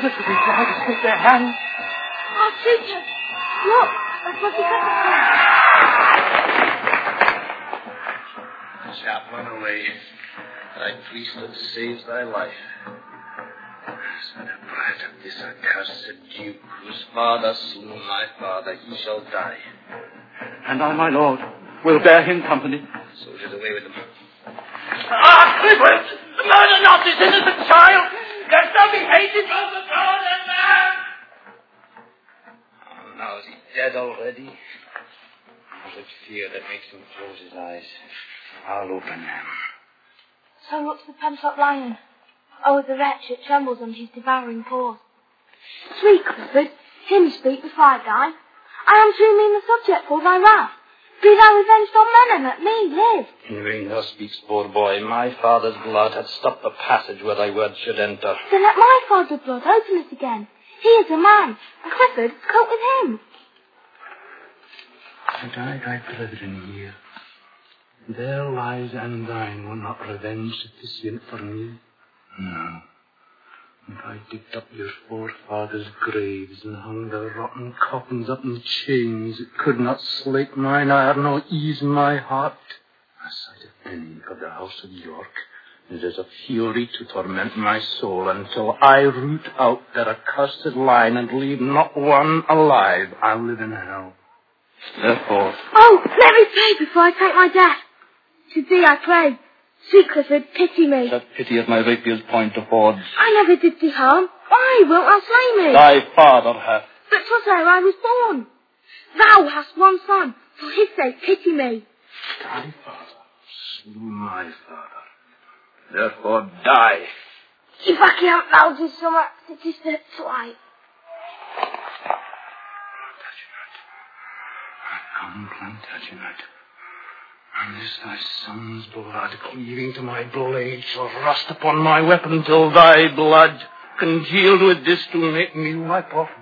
Clifford to be tried to take their hands. Our teacher! Look! That's what he got. Chaplain, away. Thy priesthood saves thy life. So the brat of this accursed duke, whose father slew my father, he shall die. And I, my lord, will bear him company. Soldiers, away with them. Clifford! Murder not this innocent child! There shall be hated both of God and man! Oh, now is he dead already? Or is it fear that makes him close his eyes? I'll open them. So looks the pent-up lion. Oh, the wretch that trembles under his devouring paws. Sweet Clifford, hear me speak before I die. I am too mean the subject for thy wrath. Be thou revenged on men and let me live. In vain thou speaks, poor boy. My father's blood hath stopped the passage where thy words should enter. Then let my father's blood open it again. He is a man, and Clifford cope with him. And I, thy brethren, here. Their lives and thine were not revenge sufficient for me. No. If I digged up your forefathers' graves and hung their rotten coffins up in chains, it could not slake mine ire nor ease my heart. A sight of any of the house of York is as a fury to torment my soul until I root out their accursed line and leave not one alive. I'll live in hell. Therefore... Oh, let me pray before I take my death. To thee I pray. Sweet Clifford, pity me. Have pity at my rapier's point affords. I never did thee harm. Why wilt thou slay me? Thy father hath. But 'twas ere I was born. Thou hast one son. For his sake, pity me. Thy father slew my father. Therefore die. If I can't now do so much, it is the flight. Come, Plantagenet. And this thy son's blood, cleaving to my blade, shall rust upon my weapon till thy blood, congealed with this, to make me wipe off